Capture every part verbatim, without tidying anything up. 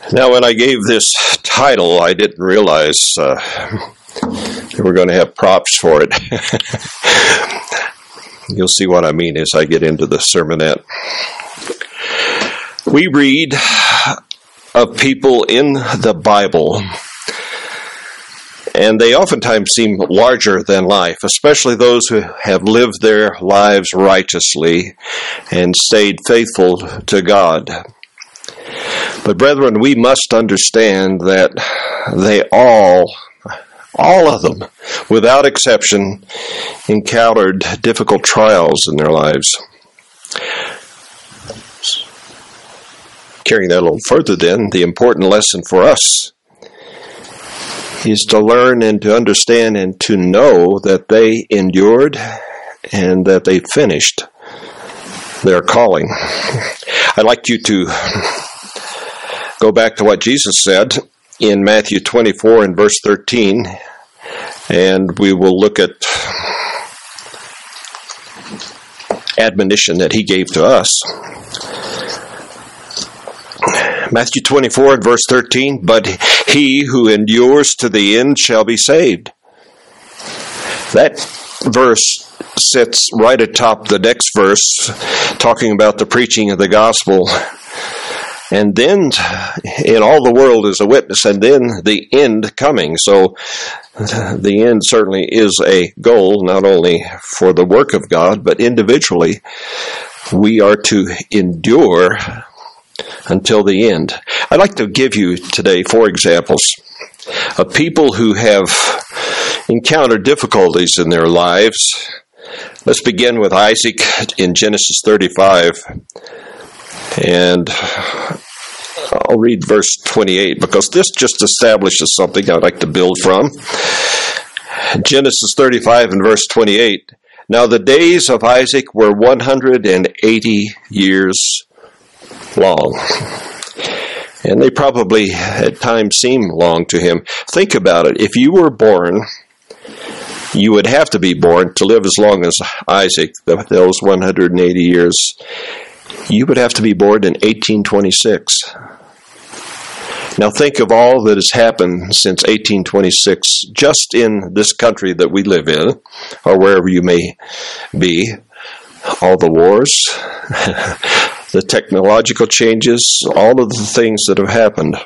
Now, when I gave this title, I didn't realize uh, we were going to have props for it. You'll see what I mean as I get into the sermonette. We read of people in the Bible, and they oftentimes seem larger than life, especially those who have lived their lives righteously and stayed faithful to God. But brethren, we must understand that they all, all of them, without exception, encountered difficult trials in their lives. Carrying that a little further then, the important lesson for us is to learn and to understand and to know that they endured and that they finished their calling. I'd like you to go back to what Jesus said in Matthew twenty-four and verse thirteen, and we will look at admonition that he gave to us. Matthew twenty-four and verse thirteen, but he who endures to the end shall be saved. That verse sits right atop the next verse, talking about the preaching of the gospel. And then, in all the world is a witness, and then the end coming. So, the end certainly is a goal, not only for the work of God, but individually, we are to endure until the end. I'd like to give you today four examples of people who have encountered difficulties in their lives. Let's begin with Isaac in Genesis thirty-five. And I'll read verse twenty-eight because this just establishes something I'd like to build from. Genesis thirty-five and verse twenty-eight. Now the days of Isaac were one hundred eighty years long. And they probably at times seem long to him. Think about it. If you were born, you would have to be born to live as long as Isaac, those one hundred eighty years. You would have to be born in eighteen twenty-six. Now think of all that has happened since eighteen twenty-six, just in this country that we live in, or wherever you may be. All the wars, the technological changes, all of the things that have happened.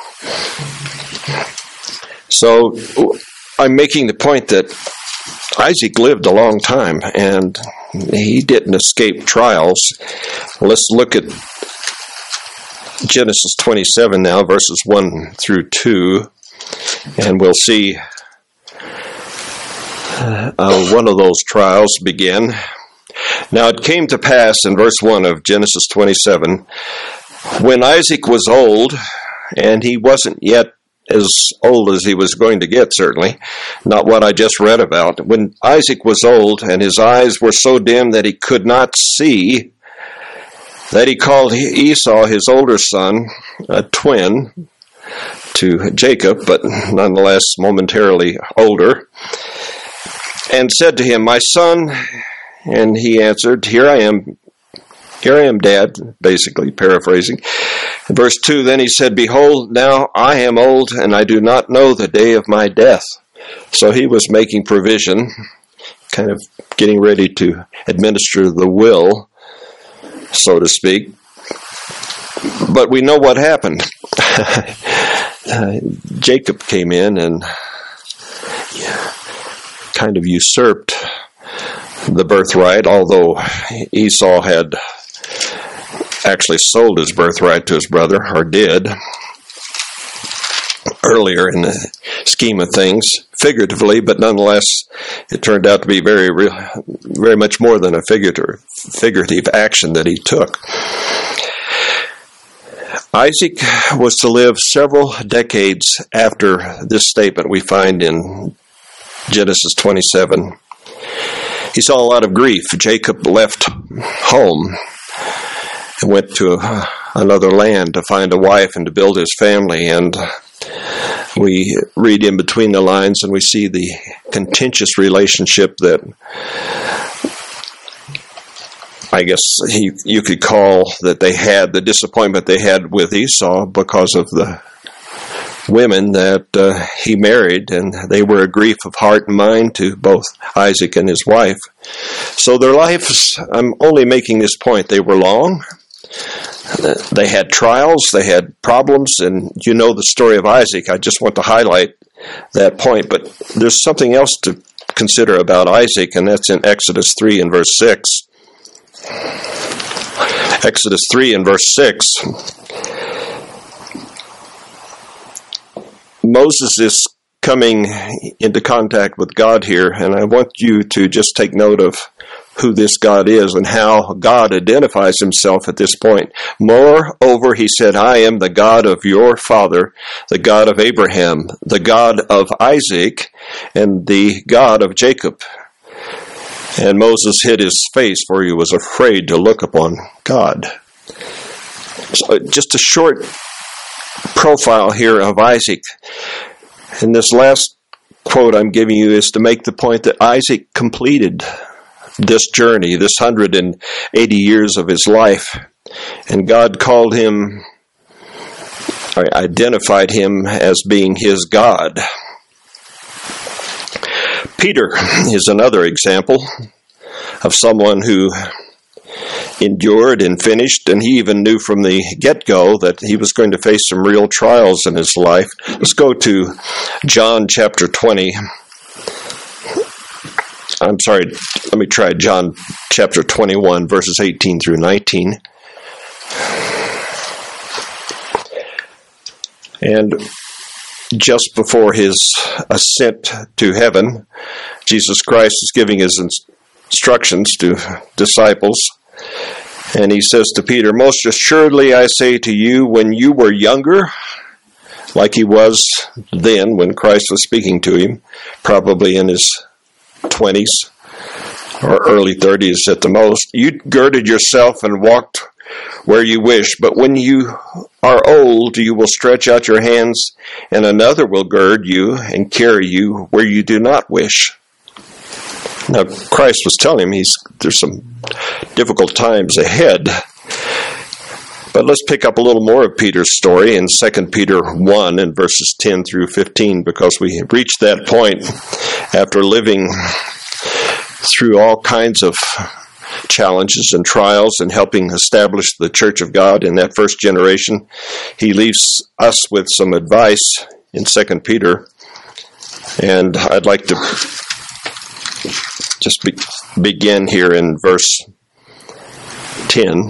So I'm making the point that Isaac lived a long time, and he didn't escape trials. Let's look at Genesis twenty-seven now, verses one through two, and we'll see uh, one of those trials begin. Now it came to pass in verse one of Genesis twenty-seven, when Isaac was old, and he wasn't yet as old as he was going to get, certainly, not what I just read about. When Isaac was old, and his eyes were so dim that he could not see, that he called Esau, his older son, a twin to Jacob, but nonetheless momentarily older, and said to him, my son. And he answered, Here I am, here I am, Dad, basically paraphrasing. In verse two, then he said, Behold, now I am old, and I do not know the day of my death. So he was making provision, kind of getting ready to administer the will, so to speak. But we know what happened. Jacob came in and kind of usurped the birthright, although Esau had actually sold his birthright to his brother, or did, earlier in the scheme of things, figuratively, but nonetheless, it turned out to be very, very much more than a figurative, figurative action that he took. Isaac was to live several decades after this statement we find in Genesis twenty-seven. He saw a lot of grief. Jacob left home and went to another land to find a wife and to build his family. And we read in between the lines and we see the contentious relationship that I guess he, you could call that they had the disappointment they had with Esau because of the women that uh, he married, and they were a grief of heart and mind to both Isaac and his wife. So their lives, I'm only making this point, they were long. They had trials, they had problems, and you know the story of Isaac. I just want to highlight that point, but there's something else to consider about Isaac, and that's in Exodus three and verse six. Exodus three and verse six. Moses is coming into contact with God here, and I want you to just take note of who this God is and how God identifies himself at this point. Moreover, he said, I am the God of your father, the God of Abraham, the God of Isaac, and the God of Jacob. And Moses hid his face, for he was afraid to look upon God. So just a short profile here of Isaac. And this last quote I'm giving you is to make the point that Isaac completed this journey, this one hundred eighty years of his life. And God called him, or identified him as being his God. Peter is another example of someone who endured and finished, and he even knew from the get-go that he was going to face some real trials in his life. Let's go to John chapter twenty. I'm sorry, let me try John chapter twenty-one, verses eighteen through nineteen. And just before his ascent to heaven, Jesus Christ is giving his instructions to disciples. And he says to Peter, most assuredly I say to you, when you were younger, like he was then when Christ was speaking to him, probably in his twenties or early thirties at the most, you girded yourself and walked where you wish. But when you are old, you will stretch out your hands, and another will gird you and carry you where you do not wish. Now, Christ was telling him he's there's some difficult times ahead. But let's pick up a little more of Peter's story in Second Peter one and verses ten through fifteen, because we reached that point after living through all kinds of challenges and trials and helping establish the Church of God in that first generation. He leaves us with some advice in Second Peter, and I'd like to just be, begin here in verse ten.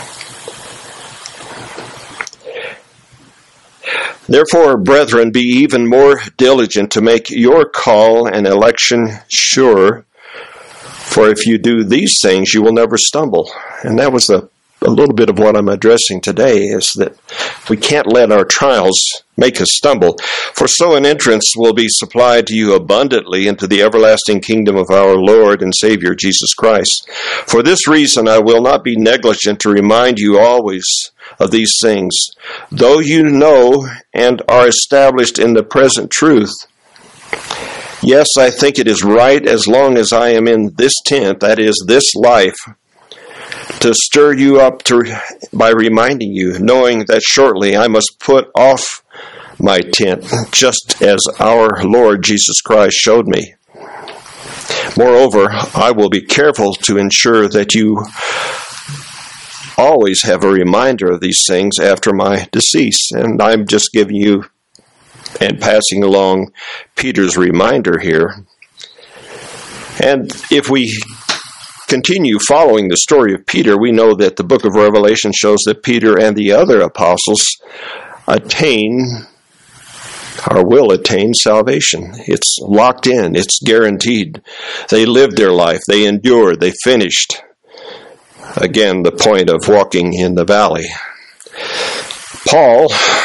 Therefore, brethren, be even more diligent to make your call and election sure, for if you do these things, you will never stumble. And that was a, a little bit of what I'm addressing today, is that we can't let our trials make us stumble. For so an entrance will be supplied to you abundantly into the everlasting kingdom of our Lord and Savior Jesus Christ. For this reason I will not be negligent to remind you always of these things, though you know and are established in the present truth. Yes, I think it is right, as long as I am in this tent, that is, this life, to stir you up to, by reminding you, knowing that shortly I must put off my tent, just as our Lord Jesus Christ showed me. Moreover, I will be careful to ensure that you always have a reminder of these things after my decease. And I'm just giving you and passing along Peter's reminder here. And if we continue following the story of Peter, we know that the book of Revelation shows that Peter and the other apostles attain or will attain salvation. It's locked in. It's guaranteed. They lived their life. They endured. They finished. Again, the point of walking in the valley. Paul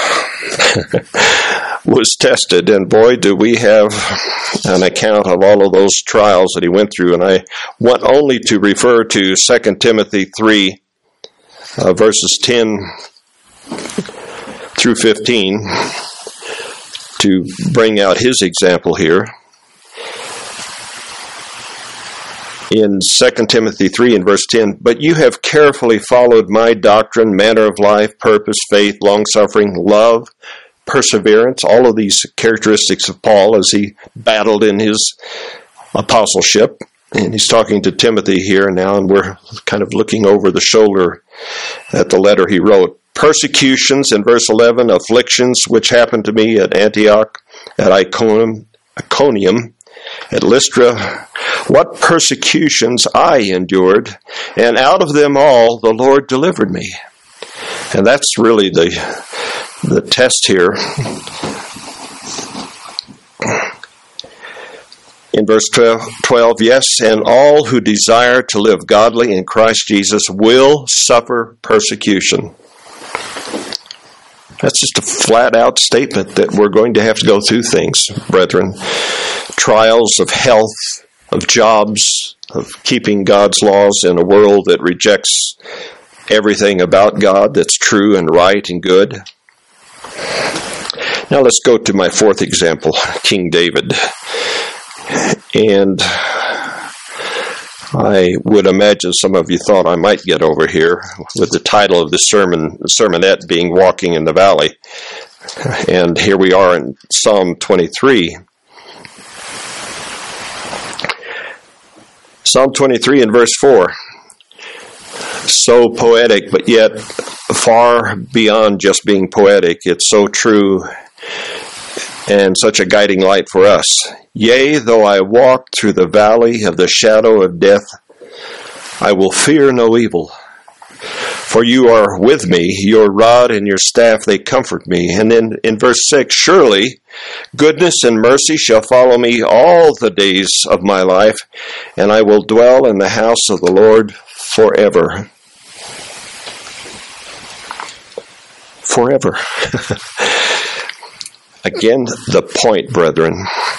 was tested, and boy, do we have an account of all of those trials that he went through. And I want only to refer to Second Timothy three, uh, verses ten through fifteen, to bring out his example here. in Second Timothy three and verse ten, but you have carefully followed my doctrine, manner of life, purpose, faith, long-suffering, love, perseverance, all of these characteristics of Paul as he battled in his apostleship. And he's talking to Timothy here now, and we're kind of looking over the shoulder at the letter he wrote. Persecutions, in verse eleven, afflictions which happened to me at Antioch, at Iconium, Iconium, at Lystra, what persecutions I endured, and out of them all the Lord delivered me. And that's really the the test here. In verse twelve, yes, and all who desire to live godly in Christ Jesus will suffer persecution. That's just a flat-out statement that we're going to have to go through things, brethren. Trials of health, of jobs, of keeping God's laws in a world that rejects everything about God that's true and right and good. Now let's go to my fourth example, King David. And I would imagine some of you thought I might get over here with the title of the sermon, sermonette being Walking in the Valley. And here we are in Psalm twenty-three. Psalm twenty-three and verse four. So poetic, but yet far beyond just being poetic. It's so true and such a guiding light for us. Yea, though I walk through the valley of the shadow of death, I will fear no evil. For you are with me, your rod and your staff, they comfort me. And then in verse six, surely goodness and mercy shall follow me all the days of my life, and I will dwell in the house of the Lord forever. Forever. Again, the point, brethren,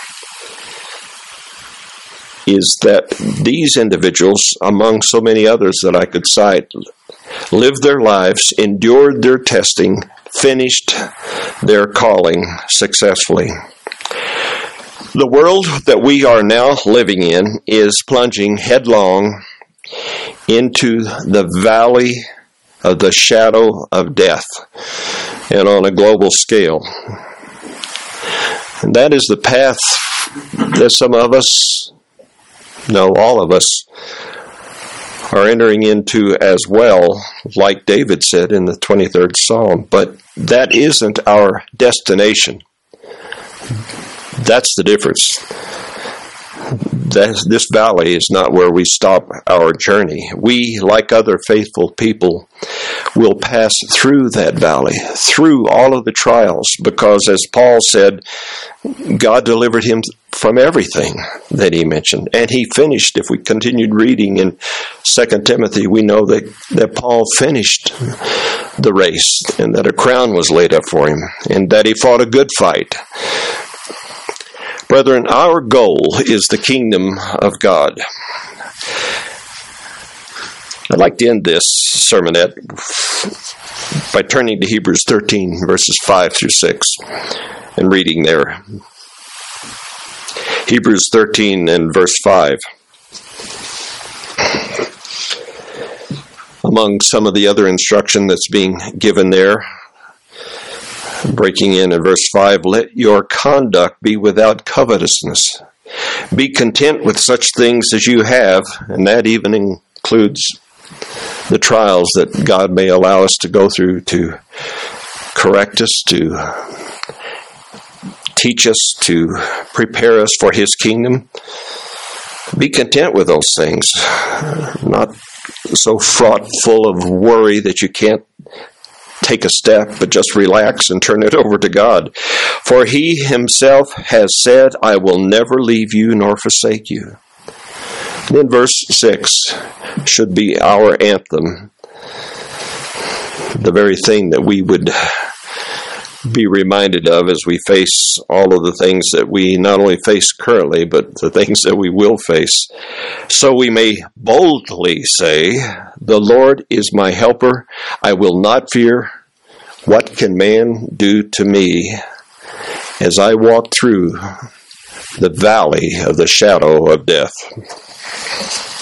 is that these individuals, among so many others that I could cite, lived their lives, endured their testing, finished their calling successfully. The world that we are now living in is plunging headlong into the valley of the shadow of death, and on a global scale. And that is the path that some of us, no, all of us, are entering into as well, like David said in the twenty-third Psalm. But that isn't our destination. That's the difference. That, this valley is not where we stop our journey. We, like other faithful people, will pass through that valley, through all of the trials, because as Paul said, God delivered him from everything that he mentioned. And he finished, if we continued reading in Second Timothy, we know that, that Paul finished the race, and that a crown was laid up for him, and that he fought a good fight. Brethren, our goal is the kingdom of God. I'd like to end this sermonette by turning to Hebrews thirteen, verses five through six, and reading there. Hebrews thirteen and verse five. Among some of the other instruction that's being given there, breaking in in verse five, let your conduct be without covetousness. Be content with such things as you have, and that even includes the trials that God may allow us to go through to correct us, to teach us, to prepare us for His kingdom. Be content with those things, not so fraught full of worry that you can't take a step, but just relax and turn it over to God. For He Himself has said, I will never leave you nor forsake you. Then verse six should be our anthem, the very thing that we would be reminded of as we face all of the things that we not only face currently, but the things that we will face. So we may boldly say, the Lord is my helper. I will not fear. What can man do to me as I walk through the valley of the shadow of death?